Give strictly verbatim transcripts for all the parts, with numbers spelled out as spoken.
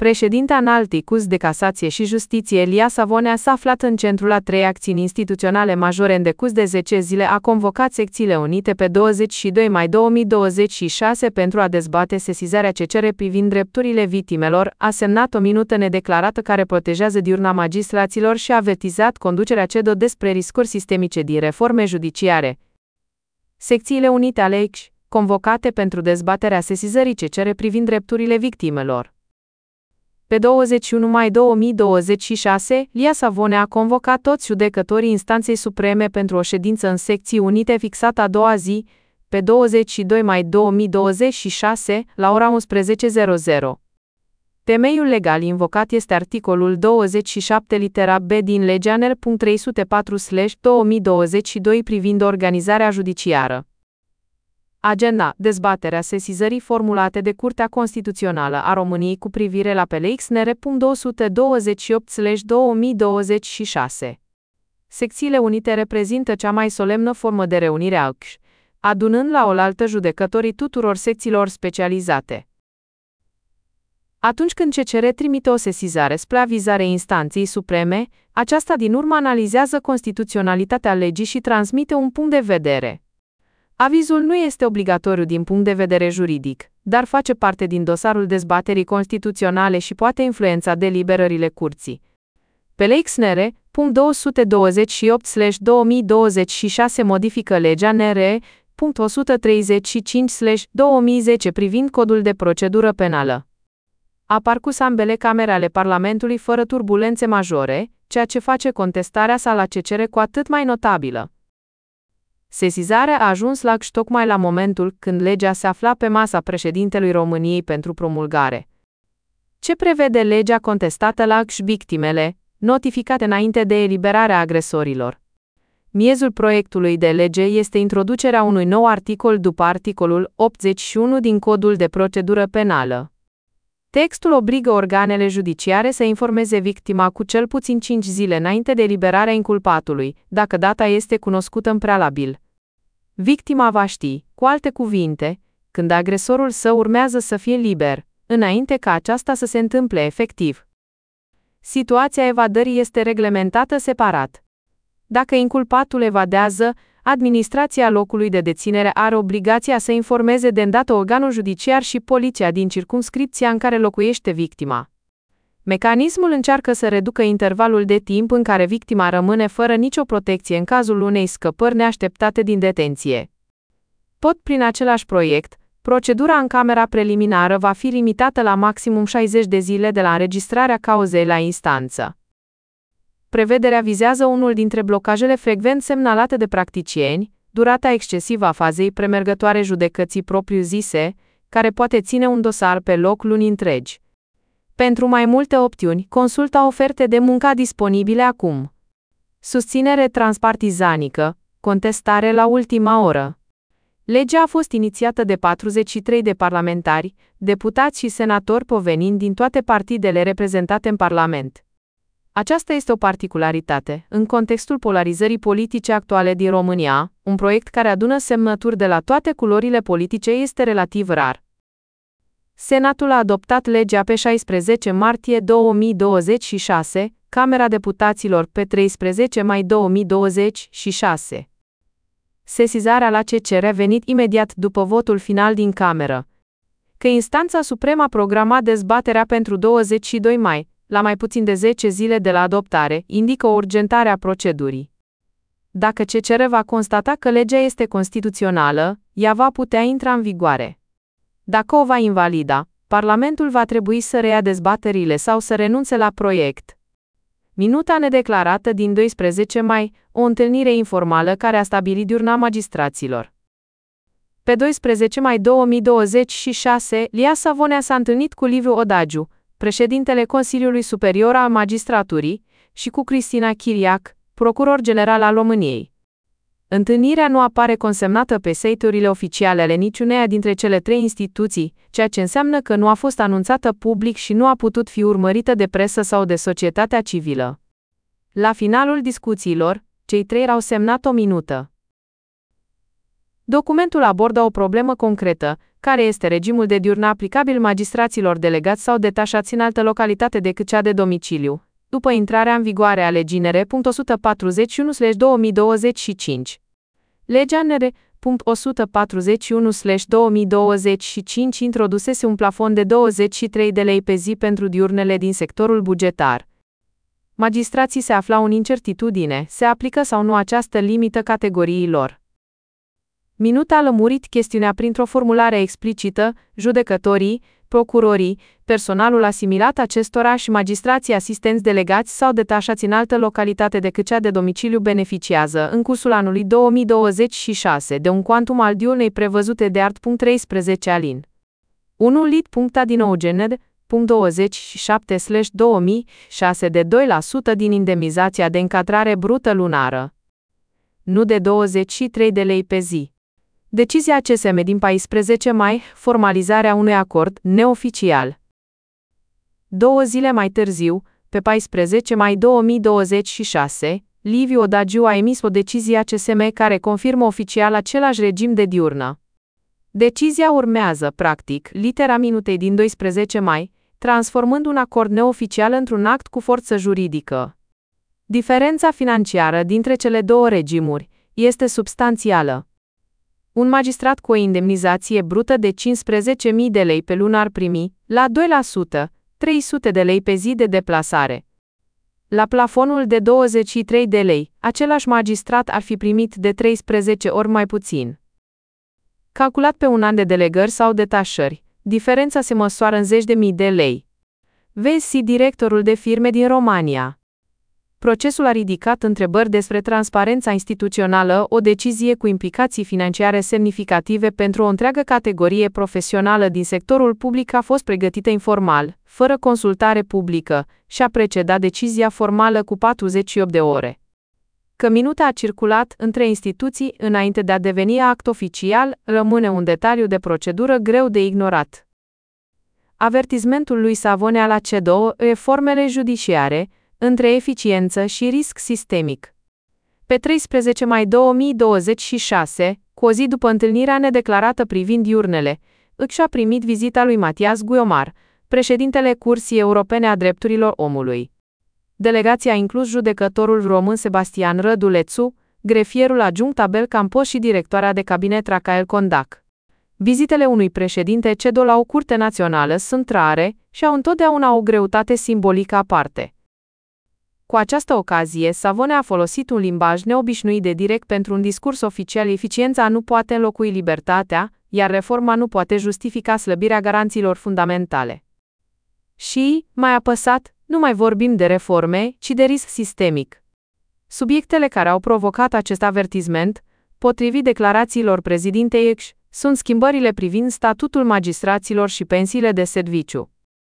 Președinta Înaltei Curți de Casație și Justiție Elia Savonea s-a aflat în centrul a trei acțiuni instituționale majore în decurs de zece zile. A convocat secțiile unite pe douăzeci și doi mai două mii douăzeci și șase pentru a dezbate sesizarea ce cere privind drepturile victimelor, a semnat o minută nedeclarată care protejează diurna magistraților și a avertizat conducerea C E D O despre riscuri sistemice din reforme judiciare. Secțiile unite ale E C J, convocate pentru dezbaterea sesizării ce cere privind drepturile victimelor. Pe douăzeci și unu mai două mii douăzeci și șase, Elia Savonea a convocat toți judecătorii Instanței Supreme pentru o ședință în secții unite fixată a doua zi, pe douăzeci și doi mai două mii douăzeci și șase, la ora unsprezece. Temeiul legal invocat este articolul douăzeci și șapte litera B din legea N R trei sute patru două mii douăzeci și doi privind organizarea judiciară. Agenda, dezbaterea sesizării formulate de Curtea Constituțională a României cu privire la P L X N R două sute douăzeci și opt două mii douăzeci și șase. Secțiile unite reprezintă cea mai solemnă formă de reunire a E C J, adunând la oaltă judecătorii tuturor secțiilor specializate. Atunci când C C R trimite o sesizare spre avizare instanței supreme, aceasta din urmă analizează constituționalitatea legii și transmite un punct de vedere. Avizul nu este obligatoriu din punct de vedere juridic, dar face parte din dosarul dezbaterii constituționale și poate influența deliberările curții. P L X N R două sute douăzeci și opt două mii douăzeci și șase modifică legea N R o sută treizeci și cinci două mii zece privind codul de procedură penală. A parcurs ambele camere ale Parlamentului fără turbulențe majore, ceea ce face contestarea sa la C C R cu atât mai notabilă. Sesizarea a ajuns la E C J tocmai la momentul când legea se afla pe masa președintelui României pentru promulgare. Ce prevede legea contestată la E C J? Victimele, notificate înainte de eliberarea agresorilor. Miezul proiectului de lege este introducerea unui nou articol după articolul optzeci și unu din Codul de Procedură Penală. Textul obligă organele judiciare să informeze victima cu cel puțin cinci zile înainte de eliberarea inculpatului, dacă data este cunoscută în prealabil. Victima va ști, cu alte cuvinte, când agresorul său urmează să fie liber, înainte ca aceasta să se întâmple efectiv. Situația evadării este reglementată separat. Dacă inculpatul evadează, administrația locului de deținere are obligația să informeze de îndată organul judiciar și poliția din circumscripția în care locuiește victima. Mecanismul încearcă să reducă intervalul de timp în care victima rămâne fără nicio protecție în cazul unei scăpări neașteptate din detenție. Tot prin același proiect, procedura în camera preliminară va fi limitată la maximum șaizeci de zile de la înregistrarea cauzei la instanță. Prevederea vizează unul dintre blocajele frecvent semnalate de practicieni, durata excesivă a fazei premergătoare judecății propriu-zise, care poate ține un dosar pe loc luni întregi. Pentru mai multe opțiuni, consultă oferte de muncă disponibile acum. Susținere transpartizanică, contestare la ultima oră. Legea a fost inițiată de patruzeci și trei de parlamentari, deputați și senatori provenind din toate partidele reprezentate în Parlament. Aceasta este o particularitate, în contextul polarizării politice actuale din România, un proiect care adună semnături de la toate culorile politice este relativ rar. Senatul a adoptat legea pe șaisprezece martie două mii douăzeci și șase, Camera Deputaților pe treisprezece mai două mii douăzeci și șase. Sesizarea la C C R a venit imediat după votul final din cameră. Că instanța supremă a programat dezbaterea pentru douăzeci și doi mai, la mai puțin de zece zile de la adoptare, indică o urgentare a procedurii. Dacă C C R va constata că legea este constituțională, ea va putea intra în vigoare. Dacă o va invalida, Parlamentul va trebui să reia dezbaterile sau să renunțe la proiect. Minuta nedeclarată din doisprezece mai, o întâlnire informală care a stabilit diurna magistraților. Pe doisprezece mai două mii douăzeci și șase, Elia Savonea s-a întâlnit cu Liviu Odagiu, președintele Consiliului Superior al Magistraturii, și cu Cristina Chiriac, procuror general al României. Întâlnirea nu apare consemnată pe site-urile oficiale ale niciuneia dintre cele trei instituții, ceea ce înseamnă că nu a fost anunțată public și nu a putut fi urmărită de presă sau de societatea civilă. La finalul discuțiilor, cei trei au semnat o minută. Documentul abordă o problemă concretă, care este regimul de diurnă aplicabil magistraților delegați sau detașați în altă localitate decât cea de domiciliu, după intrarea în vigoare a legii N R. o sută patruzeci și unu două mii douăzeci și cinci. Legea N R. o sută patruzeci și unu două mii douăzeci și cinci introdusese un plafon de douăzeci și trei de lei pe zi pentru diurnele din sectorul bugetar. Magistrații se aflau în incertitudine, se aplică sau nu această limită categoriilor. Minut a lămurit chestiunea printr-o formulare explicită, judecătorii, procurorii, personalul asimilat acestora și magistrații asistenți delegați sau detașați în altă localitate decât cea de domiciliu beneficiază, în cursul anului două mii douăzeci și șase, de un quantum al diurnei prevăzute de art. treisprezece alin. unu lit. Din nou gened. douăzeci și șapte două mii șase de doi la sută din indemnizația de încadrare brută lunară. Nu de douăzeci și trei de lei pe zi. Decizia C S M din paisprezece mai, formalizarea unui acord neoficial. Două zile mai târziu, pe paisprezece mai două mii douăzeci și șase, Liviu Odagiu a emis o decizie a C S M care confirmă oficial același regim de diurnă. Decizia urmează, practic, litera minutei din doisprezece mai, transformând un acord neoficial într-un act cu forță juridică. Diferența financiară dintre cele două regimuri este substanțială. Un magistrat cu o indemnizație brută de cincisprezece mii de lei pe lună ar primi, la doi la sută, trei sute de lei pe zi de deplasare. La plafonul de douăzeci și trei de lei, același magistrat ar fi primit de treisprezece ori mai puțin. Calculat pe un an de delegări sau detașări, diferența se măsoară în zeci de mii de lei. Vezi directorul de firme din România. Procesul a ridicat întrebări despre transparența instituțională, o decizie cu implicații financiare semnificative pentru o întreagă categorie profesională din sectorul public a fost pregătită informal, fără consultare publică, și a precedat decizia formală cu patruzeci și opt de ore. Că minuta a circulat între instituții înainte de a deveni act oficial, rămâne un detaliu de procedură greu de ignorat. Avertismentul lui Savonea la C E D O, reformele judiciare, între eficiență și risc sistemic. Pe treisprezece mai două mii douăzeci și șase, cu o zi după întâlnirea nedeclarată privind diurnele, își a primit vizita lui Matias Guiomar, președintele Curții Europene a Drepturilor Omului. Delegația a inclus judecătorul român Sebastian Rădulețu, grefierul adjunct Abel Campos și directoarea de cabinet Racael Condac. Vizitele unui președinte C E D O la o curte națională sunt rare și au întotdeauna o greutate simbolică aparte. Cu această ocazie, Savonea a folosit un limbaj neobișnuit de direct pentru un discurs oficial: eficiența nu poate înlocui libertatea, iar reforma nu poate justifica slăbirea garanțiilor fundamentale. Și, mai apăsat, nu mai vorbim de reforme, ci de risc sistemic. Subiectele care au provocat acest avertisment, potrivit declarațiilor prezidintei X, sunt schimbările privind statutul magistraților și pensiile de serviciu.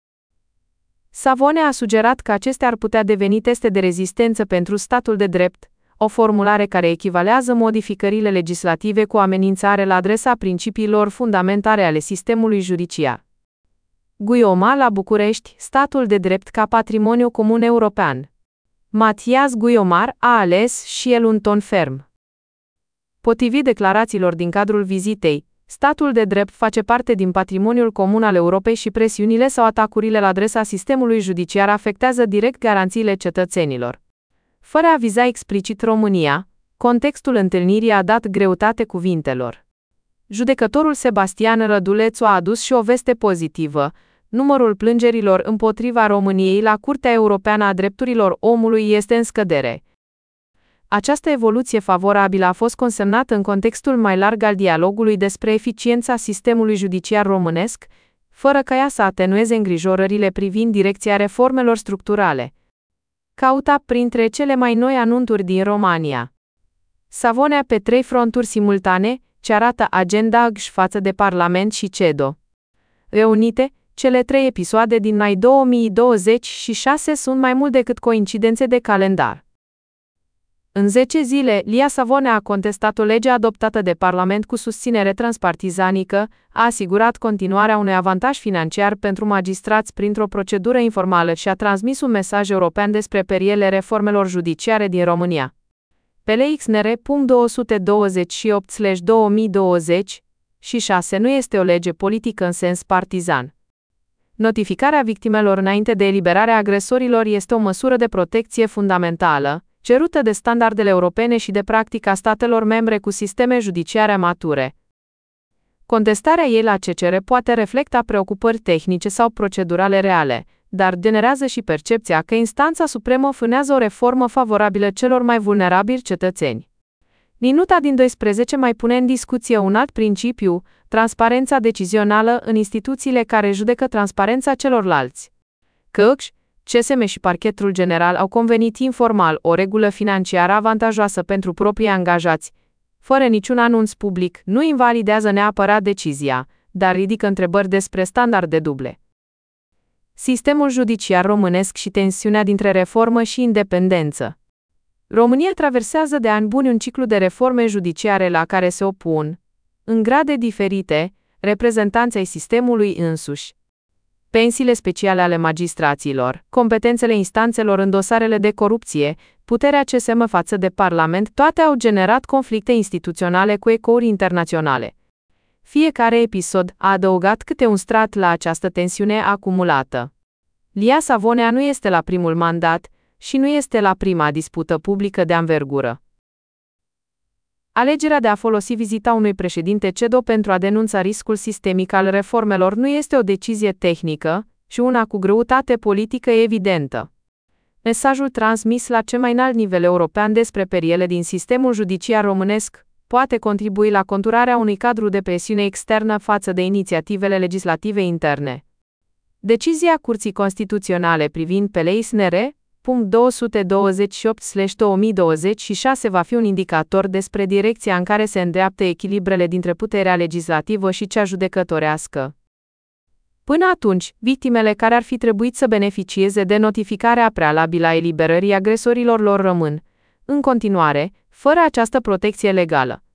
Savonea a sugerat că acestea ar putea deveni teste de rezistență pentru statul de drept, o formulare care echivalează modificările legislative cu amenințare la adresa principiilor fundamentale ale sistemului judiciar. Guiomar la București, statul de drept ca patrimoniu comun european. Matias Guiomar a ales și el un ton ferm. Potrivit declarațiilor din cadrul vizitei, statul de drept face parte din patrimoniul comun al Europei și presiunile sau atacurile la adresa sistemului judiciar afectează direct garanțiile cetățenilor. Fără a viza explicit România, contextul întâlnirii a dat greutate cuvintelor. Judecătorul Sebastian Rădulețu a adus și o veste pozitivă: numărul plângerilor împotriva României la Curtea Europeană a Drepturilor Omului este în scădere. Această evoluție favorabilă a fost consemnată în contextul mai larg al dialogului despre eficiența sistemului judiciar românesc, fără ca ea să atenueze îngrijorările privind direcția reformelor structurale. Cauta printre cele mai noi anunțuri din România. Savonea pe trei fronturi simultane, ce arată agenda G S față de Parlament și C E D O. Reunite, cele trei episoade din mai două mii douăzeci și șase sunt mai mult decât coincidențe de calendar. În zece zile, Lia Savonea a contestat o lege adoptată de Parlament cu susținere transpartizanică, a asigurat continuarea unui avantaj financiar pentru magistrați printr-o procedură informală și a transmis un mesaj european despre periele reformelor judiciare din România. Pe L X N R două sute douăzeci și opt două mii douăzeci, Și șase. Nu este o lege politică în sens partizan. Notificarea victimelor înainte de eliberarea agresorilor este o măsură de protecție fundamentală, cerută de standardele europene și de practica statelor membre cu sisteme judiciare mature. Contestarea ei la C C R poate reflecta preocupări tehnice sau procedurale reale, dar generează și percepția că instanța supremă frânează o reformă favorabilă celor mai vulnerabili cetățeni. Minuta din doisprezece mai pune în discuție un alt principiu, transparența decizională în instituțiile care judecă transparența celorlalți. C S M și Parchetul General au convenit informal o regulă financiară avantajoasă pentru proprii angajați, fără niciun anunț public, nu invalidează neapărat decizia, dar ridică întrebări despre standarde duble. Sistemul judiciar românesc și tensiunea dintre reformă și independență. România traversează de ani buni un ciclu de reforme judiciare la care se opun, în grade diferite, reprezentanții sistemului însuși. Pensiile speciale ale magistraților, competențele instanțelor în dosarele de corupție, puterea C S M față de Parlament, toate au generat conflicte instituționale cu ecouri internaționale. Fiecare episod a adăugat câte un strat la această tensiune acumulată. Lia Savonea nu este la primul mandat și nu este la prima dispută publică de anvergură. Alegerea de a folosi vizita unui președinte C E D O pentru a denunța riscul sistemic al reformelor nu este o decizie tehnică, ci una cu greutate politică evidentă. Mesajul transmis la cel mai înalt nivel european despre periele din sistemul judiciar românesc poate contribui la conturarea unui cadru de presiune externă față de inițiativele legislative interne. Decizia Curții Constituționale privind P L I S N R două sute douăzeci și opt două mii douăzeci și șase va fi un indicator despre direcția în care se îndreaptă echilibrele dintre puterea legislativă și cea judecătorească. Până atunci, victimele care ar fi trebuit să beneficieze de notificarea prealabilă a eliberării agresorilor lor rămân, în continuare, fără această protecție legală.